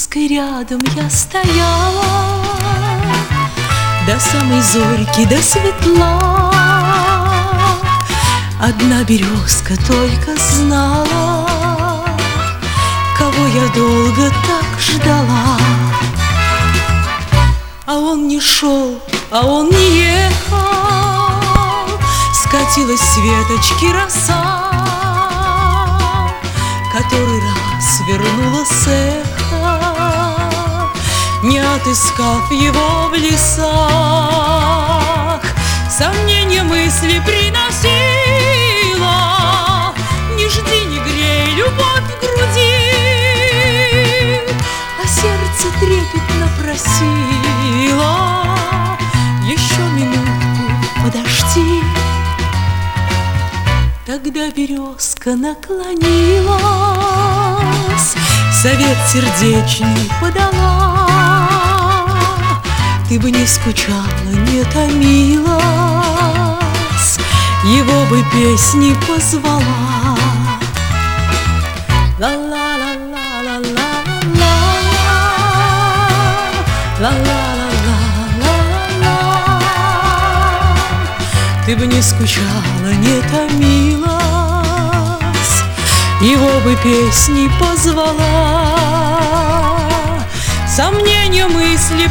березкой рядом я стояла, до самой зорьки, до светла. Одна березка только знала, кого я долго так ждала. А он не шел, а он не ехал, скатилась с веточки роса, который раз вернула с эха, не отыскав его в лесах. Сомнения мысли приносила, не жди, не грей, любовь в груди, а сердце трепетно просило: еще минутку подожди. Тогда березка наклонилась, совет сердечный подала: ты бы не скучала, не томилась, его бы песни позвала. Ла-ла-ла-ла-ла-ла-ла-ла-ла-ла. Ты бы не скучала, не томилась, его бы песни позвала. Сомнения мысли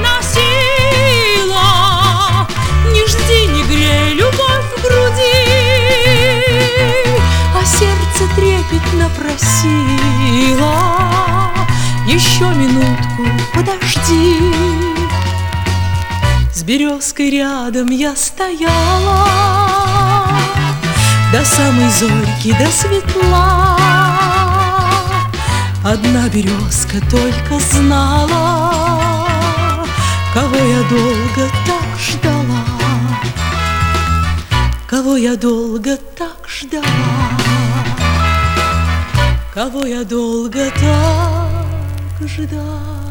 приносила, не жди, не грей, любовь в груди, а сердце трепетно просило: еще минутку подожди. С березкой рядом я стояла, до самой зорьки, до светла. Одна березка только знала, кого я долго так ждала, кого я долго так ждала, кого я долго так ждала.